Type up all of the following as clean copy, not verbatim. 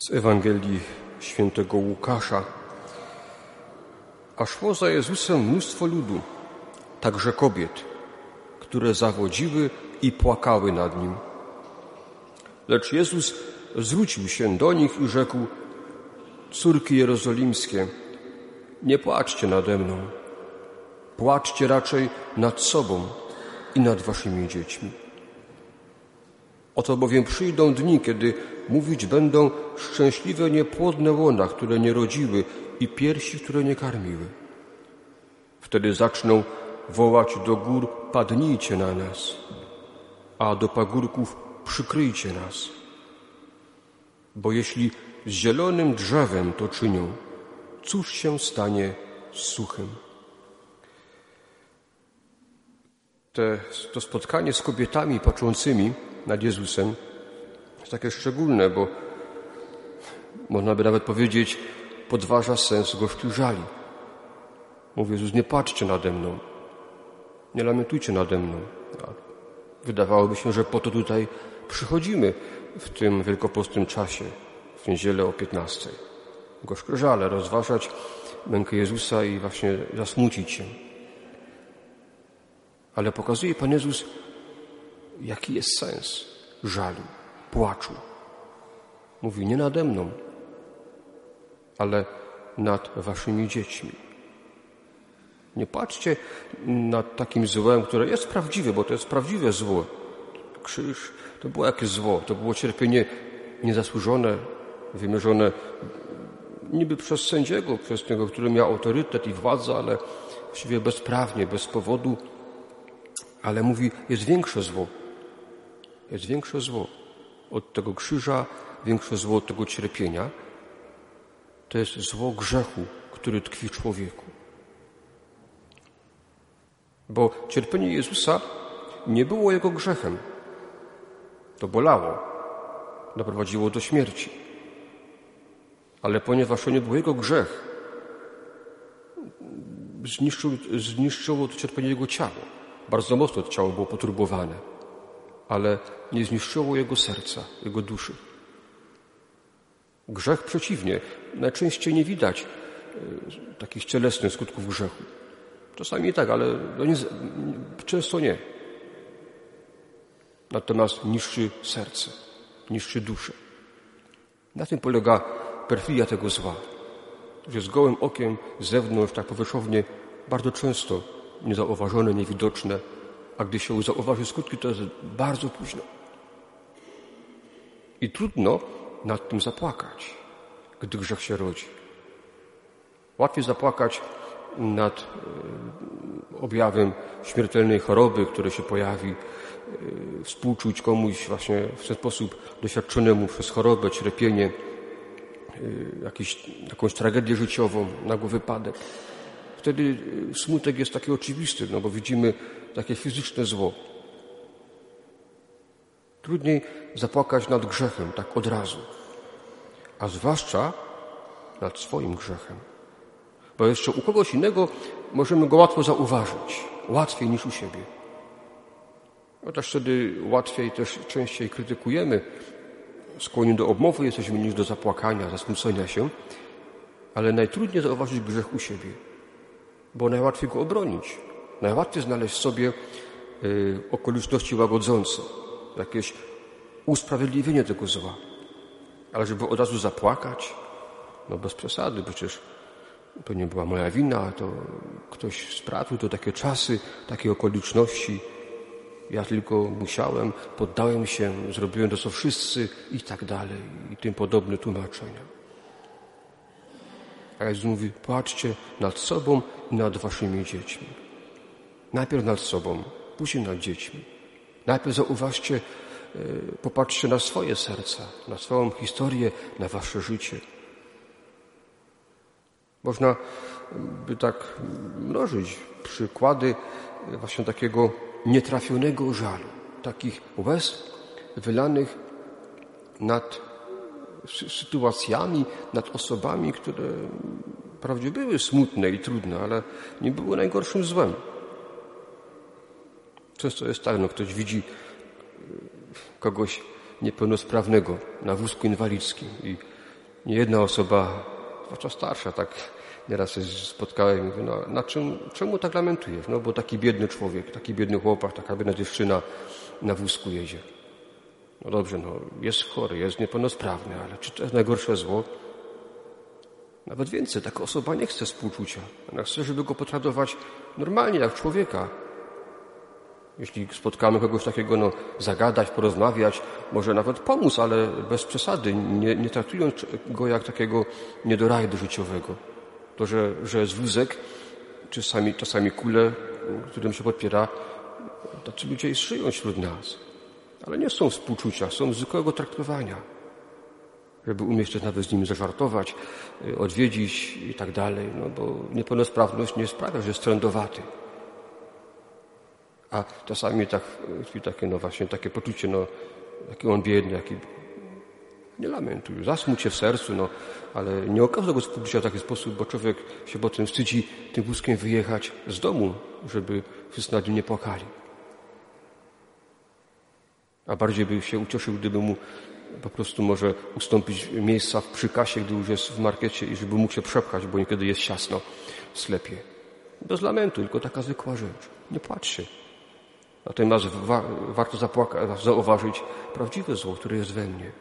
Z Ewangelii świętego Łukasza. A szło za Jezusem mnóstwo ludu, także kobiet, które zawodziły i płakały nad Nim. Lecz Jezus zwrócił się do nich i rzekł: Córki jerozolimskie, nie płaczcie nade mną, płaczcie raczej nad sobą i nad waszymi dziećmi. Oto bowiem przyjdą dni, kiedy mówić będą: szczęśliwe niepłodne łona, które nie rodziły, i piersi, które nie karmiły. Wtedy zaczną wołać do gór: padnijcie na nas, a do pagórków: przykryjcie nas. Bo jeśli z zielonym drzewem to czynią, cóż się stanie z suchym? To spotkanie z kobietami płaczącymi nad Jezusem jest takie szczególne, bo można by nawet powiedzieć, podważa sens gorzkich żali. Mówi Jezus: nie płaczcie nade mną, nie lamentujcie nade mną. Wydawałoby się, że po to tutaj przychodzimy w tym wielkopostnym czasie, w niedzielę o 15. Gorzkie żale, rozważać mękę Jezusa i właśnie zasmucić się. Ale pokazuje Pan Jezus, jaki jest sens żalu, płaczu. Mówi: nie nade mną, ale nad waszymi dziećmi. Nie płaczcie nad takim złem, które jest prawdziwe, bo to jest prawdziwe zło. Krzyż to było jakieś zło, to było cierpienie niezasłużone, wymierzone niby przez sędziego, przez tego, który miał autorytet i władzę, ale właściwie bezprawnie, bez powodu. Ale mówi, jest większe zło. Jest większe zło od tego krzyża, większe zło od tego cierpienia. To jest zło grzechu, który tkwi w człowieku. Bo cierpienie Jezusa nie było Jego grzechem. To bolało, doprowadziło do śmierci. Ale ponieważ to nie był Jego grzech, zniszczyło to cierpienie Jego ciało. Bardzo mocno to ciało było poturbowane, ale nie zniszczyło Jego serca, Jego duszy. Grzech przeciwnie. Najczęściej nie widać takich cielesnych skutków grzechu. Czasami tak, ale często nie. Natomiast niszczy serce, niszczy duszę. Na tym polega perfidia tego zła. To jest gołym okiem z zewnątrz, tak powierzchownie, bardzo często niezauważone, niewidoczne, a gdy się zauważy skutki, to jest bardzo późno. I trudno nad tym zapłakać, gdy grzech się rodzi. Łatwiej zapłakać nad objawem śmiertelnej choroby, które się pojawi, współczuć komuś właśnie w ten sposób doświadczonemu przez chorobę, cierpienie, jakąś tragedię życiową, nagły wypadek. Wtedy smutek jest taki oczywisty, bo widzimy takie fizyczne zło. Trudniej zapłakać nad grzechem, tak od razu. A zwłaszcza nad swoim grzechem. Bo jeszcze u kogoś innego możemy go łatwo zauważyć. Łatwiej niż u siebie. Chociaż wtedy łatwiej też częściej krytykujemy. Skłonni do obmowy jesteśmy niż do zapłakania, zasmucenia się. Ale najtrudniej zauważyć grzech u siebie. Bo najłatwiej go obronić. Najłatwiej znaleźć w sobie okoliczności łagodzące. Jakieś usprawiedliwienie tego zła. Ale żeby od razu zapłakać, bez przesady, przecież to nie była moja wina, to ktoś sprawdził, to takie czasy, takie okoliczności. Ja tylko musiałem, poddałem się, zrobiłem to, co wszyscy i tak dalej. I tym podobne tłumaczenia. A Jezus mówi: płaczcie nad sobą i nad waszymi dziećmi. Najpierw nad sobą, później nad dziećmi. Najpierw zauważcie, popatrzcie na swoje serca, na swoją historię, na wasze życie. Można by tak mnożyć przykłady właśnie takiego nietrafionego żalu, takich łez wylanych nad sytuacjami, nad osobami, które wprawdzie były smutne i trudne, ale nie były najgorszym złem. Często jest tak, ktoś widzi kogoś niepełnosprawnego na wózku inwalidzkim i Niejedna osoba, zwłaszcza starsza, tak nieraz się spotkałem i mówię, no, czemu tak lamentujesz? No bo taki biedny człowiek, taki biedny chłopak, taka biedna dziewczyna na wózku jedzie. No dobrze, no jest chory, jest niepełnosprawny, ale czy to jest najgorsze zło? Nawet więcej, taka osoba nie chce współczucia. Ona chce, żeby go potraktować normalnie, jak człowieka. Jeśli spotkamy kogoś takiego, no zagadać, porozmawiać, może nawet pomóc, ale bez przesady, nie traktując go jak takiego niedorajdu życiowego. To, że jest wózek, czy czasami kule, którym się podpiera, tacy ludzie żyją wśród nas. Ale nie są współczucia, są zwykłego traktowania. Żeby umieć też nawet z nimi zażartować, odwiedzić i tak dalej, no bo niepełnosprawność nie sprawia, że jest trędowaty. A czasami takie, no właśnie, takie poczucie, no, jaki on biedny, jaki... Nie lamentuj, zasmuć się w sercu, no, ale nie okaże tego współczucia w taki sposób, bo człowiek się potem wstydzi tym wózkiem wyjechać z domu, żeby wszyscy nad nim nie płakali. A bardziej by się ucieszył, gdyby mu po prostu może ustąpić miejsca przy kasie, gdy już jest w markecie i żeby mógł się przepchać, bo niekiedy jest ciasno w sklepie. Bez lamentu, tylko taka zwykła rzecz. Nie płacz się. Natomiast warto zauważyć prawdziwe zło, które jest we mnie.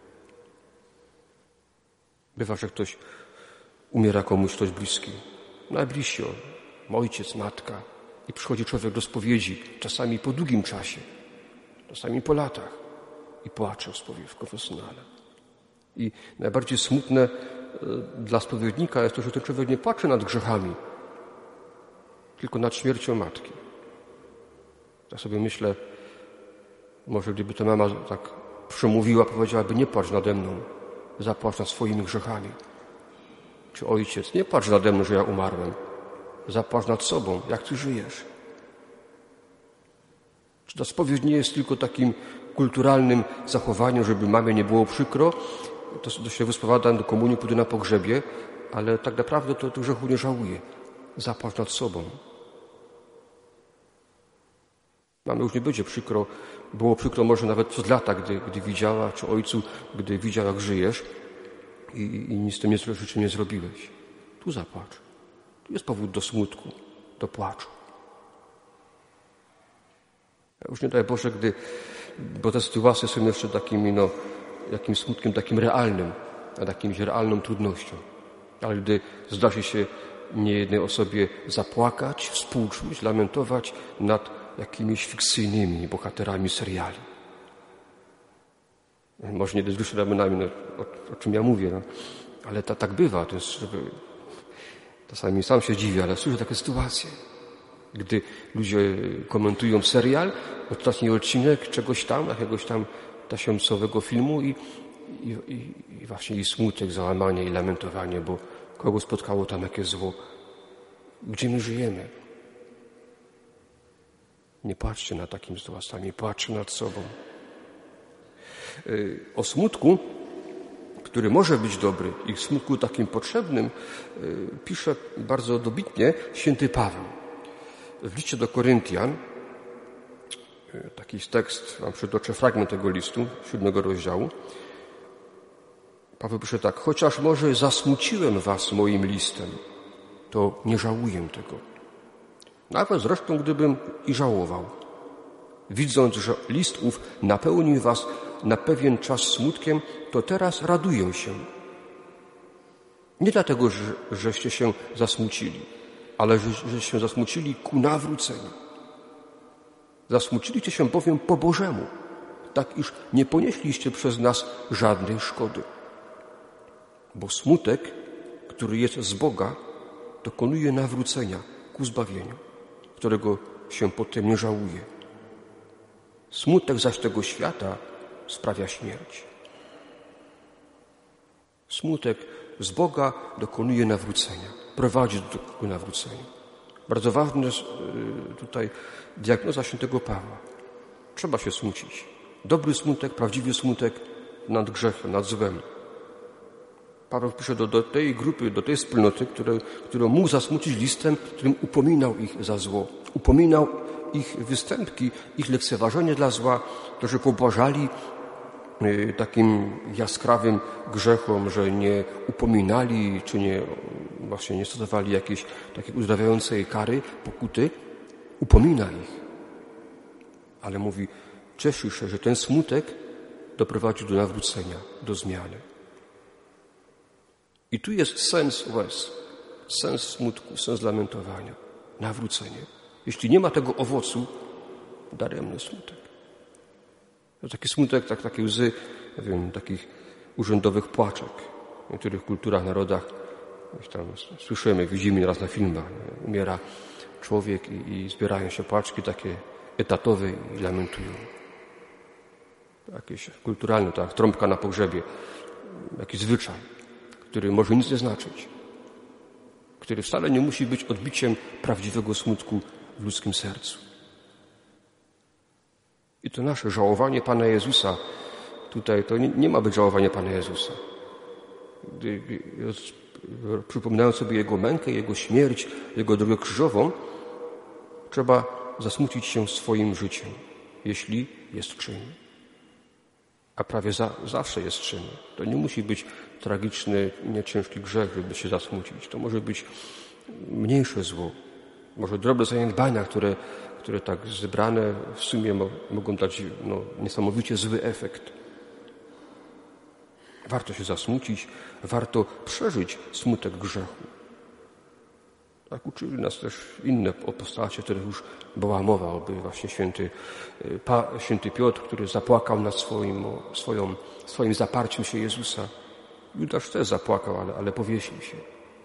Bywa, że umiera komuś ktoś bliski. Najbliżsi, ojciec, matka. I przychodzi człowiek do spowiedzi, czasami po długim czasie, czasami po latach i płacze w konfesjonale. I najbardziej smutne dla spowiednika jest to, że ten człowiek nie płacze nad grzechami, tylko nad śmiercią matki. Ja sobie myślę, może gdyby ta mama tak przemówiła, powiedziałaby, nie płacz nade mną, zapłacz nad swoimi grzechami. Czy ojciec, nie płacz nade mną, że ja umarłem, zapłacz nad sobą, jak ty żyjesz. Czy ta spowiedź nie jest tylko takim kulturalnym zachowaniem, żeby mamie nie było przykro, to się wyspowiadam do komunii, pójdę na pogrzebie, ale tak naprawdę to grzechu nie żałuję. Zapłacz nad sobą. Mamie już nie będzie przykro, było przykro może nawet przez lata, gdy widziała, czy ojcu, gdy widział, jak żyjesz i nic z tym rzeczy nie zrobiłeś. Tu zapłacz. Tu jest powód do smutku, do płaczu. Już nie daj Boże, bo te sytuacje są jeszcze takimi, jakimś smutkiem takim realnym, nad jakimś realną trudnością. Ale gdy zdarzy się niejednej osobie zapłakać, współczuć, lamentować nad jakimiś fikcyjnymi bohaterami seriali. Może nie wzruszę ramionami, o czym ja mówię, ale tak bywa. To jest, czasami sam się dziwię, ale słyszę takie sytuacje, gdy ludzie komentują serial, ostatni odcinek czegoś tam, jakiegoś tam tasiemcowego filmu i właśnie i smutek, załamanie i lamentowanie, bo kogo spotkało tam jakieś zło. Gdzie my żyjemy? Nie patrzcie na takim sytuacjami, patrzcie nad sobą. O smutku, który może być dobry i smutku takim potrzebnym, pisze bardzo dobitnie święty Paweł. W liście do Koryntian, taki tekst, wam przytoczę fragment tego listu, 7 rozdziału. Paweł pisze tak: chociaż może zasmuciłem was moim listem, to nie żałuję tego. Nawet zresztą, gdybym i żałował, widząc, że list ów napełnił was na pewien czas smutkiem, to teraz raduję się. Nie dlatego, żeście się zasmucili, ale żeście się zasmucili ku nawróceniu. Zasmuciliście się bowiem po Bożemu, tak iż nie ponieśliście przez nas żadnej szkody. Bo smutek, który jest z Boga, dokonuje nawrócenia ku zbawieniu, którego się potem nie żałuje. Smutek zaś tego świata sprawia śmierć. Smutek z Boga dokonuje nawrócenia, prowadzi do nawrócenia. Bardzo ważna jest tutaj diagnoza świętego Pawła. Trzeba się smucić. Dobry smutek, prawdziwy smutek nad grzechem, nad złem. Paweł pisze do tej grupy, do tej wspólnoty, którą mógł zasmucić listem, którym upominał ich za zło. Upominał ich występki, ich lekceważenie dla zła, to, że pobłażali takim jaskrawym grzechom, że nie upominali, czy nie stosowali jakiejś takiej uzdrawiającej kary, pokuty, upomina ich. Ale mówi, cieszy się, że ten smutek doprowadził do nawrócenia, do zmiany. I tu jest sens łez, sens smutku, sens lamentowania, nawrócenie. Jeśli nie ma tego owocu, daremny smutek. To taki smutek, takie łzy, nie wiem, takich urzędowych płaczek. W niektórych kulturach, narodach, tam słyszymy, widzimy nieraz na filmach, umiera człowiek i zbierają się płaczki takie etatowe i lamentują. Jakieś kulturalne, tak, trąbka na pogrzebie, jakiś zwyczaj, który może nic nie znaczyć, który wcale nie musi być odbiciem prawdziwego smutku w ludzkim sercu. I to nasze żałowanie Pana Jezusa, tutaj to nie ma być żałowanie Pana Jezusa. Przypominając sobie Jego mękę, Jego śmierć, Jego drogę krzyżową, trzeba zasmucić się swoim życiem, jeśli jest czyn. A prawie zawsze jest czyn. To nie musi być tragiczny, nieciężki grzech, żeby się zasmucić. To może być mniejsze zło. Może drobne zaniedbania, które tak zebrane w sumie mogą dać niesamowicie zły efekt. Warto się zasmucić, warto przeżyć smutek grzechu. Tak uczyli nas też inne postacie, których już była mowa, oby właśnie święty Piotr, który zapłakał nad swoim zaparciem się Jezusa. Judasz też zapłakał, ale powiesił się.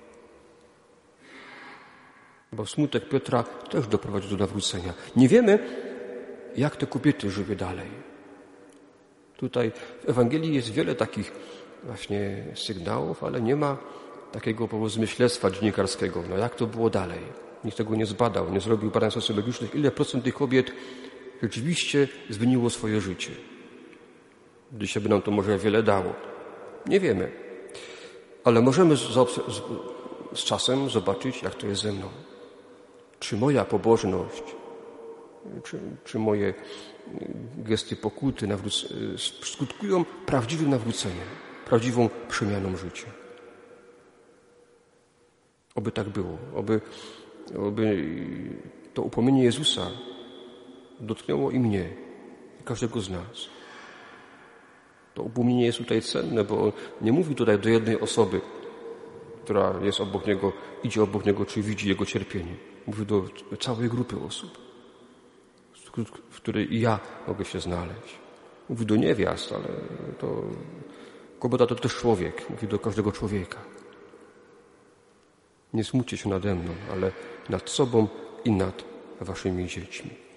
Bo smutek Piotra też doprowadził do nawrócenia. Nie wiemy, jak te kobiety żyły dalej. Tutaj w Ewangelii jest wiele takich właśnie sygnałów, ale nie ma takiego powiedzmy śledztwa dziennikarskiego. Jak to było dalej? Nikt tego nie zbadał, nie zrobił badań socjologicznych. Ile procent tych kobiet rzeczywiście zmieniło swoje życie? Dzisiaj by nam to może wiele dało. Nie wiemy. Ale możemy z czasem zobaczyć, jak to jest ze mną. Czy moja pobożność, czy moje gesty pokuty skutkują prawdziwym nawróceniem, prawdziwą przemianą życia. Oby tak było. Oby to upomnienie Jezusa dotknęło i mnie, i każdego z nas. To upomnienie jest tutaj cenne, bo on nie mówi tutaj do jednej osoby, która jest obok Niego, idzie obok Niego, czy widzi Jego cierpienie. Mówi do całej grupy osób, w której i ja mogę się znaleźć. Mówi do niewiast, ale to kobieta to też człowiek. Mówi do każdego człowieka. Nie smućcie się nade mną, ale nad sobą i nad waszymi dziećmi.